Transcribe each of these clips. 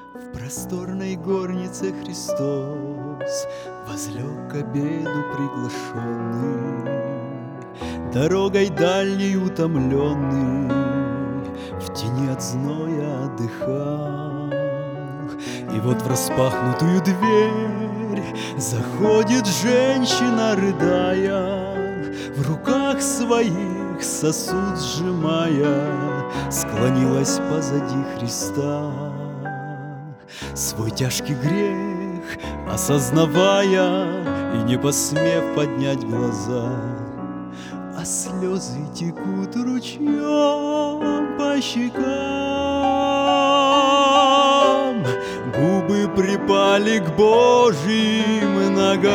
В просторной горнице Христос возлег к обеду приглашенный, дорогой дальней утомленный, в тени от зноя отдыхал. И вот в распахнутую дверь заходит женщина, рыдая, в руках своих сосуд сжимая, склонилась позади Христа. Свой тяжкий грех осознавая и не посмев поднять глаза, а слезы текут ручьем по щекам, губы припали к Божьим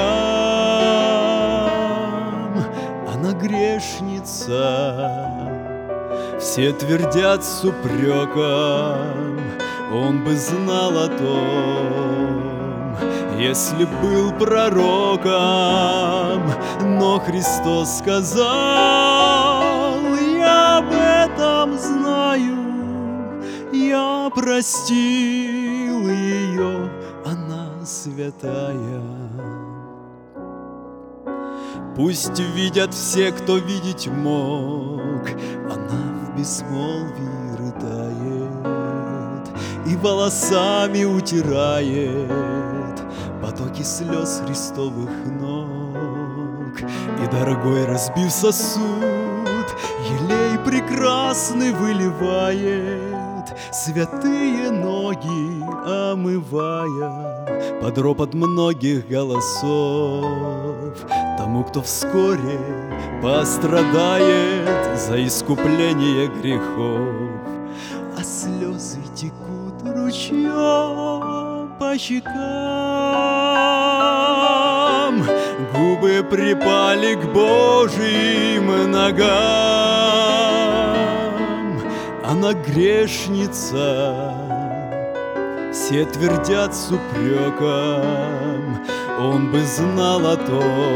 ногам. Она грешница, все твердят с упреком, он бы знал о том, если б был пророком. Но Христос сказал: я об этом знаю, я простил ее, она святая. Пусть видят все, кто видеть мог, она в безмолвии рыдает и волосами утирает потоки слез Христовых ног. И дорогой разбив сосуд, елей прекрасный выливает, святые ноги омывая под ропот многих голосов, тому, кто вскоре пострадает за искупление грехов. А слезы текут ручьем по щекам, губы припали к Божьим ногам. Она грешница, все твердят с упреком, он бы знал о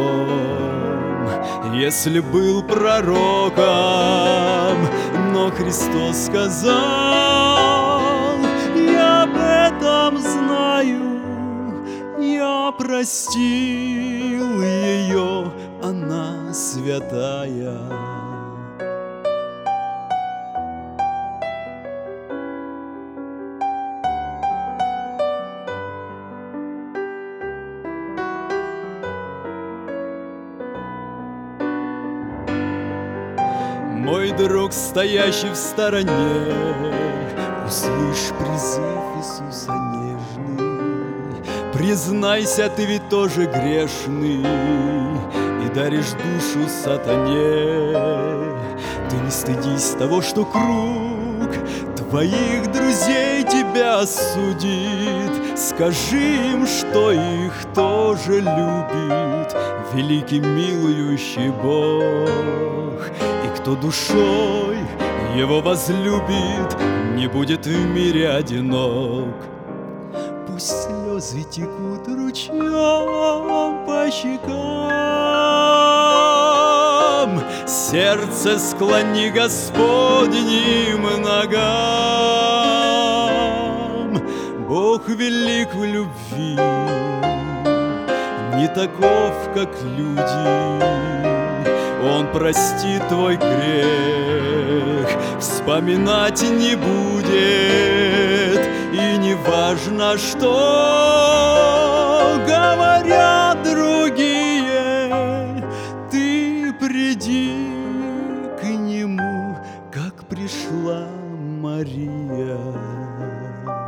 том, если был пророком. Но Христос сказал: я об этом знаю, я простил ее, она святая. Мой друг, стоящий в стороне, услышь призыв Иисуса нежный. Признайся, ты ведь тоже грешный и даришь душу сатане. Ты не стыдись того, что круг твоих друзей тебя осудит. Скажи им, что их тоже любит великий милующий Бог. И кто душой его возлюбит, не будет в мире одинок. Пусть слезы текут ручьем по щекам, сердце склони Господним ногам. Бог велик в любви, не таков, как люди. Он простит твой грех, вспоминать не будет. И не важно, что говорят другие, ты приди к нему, как пришла Мария.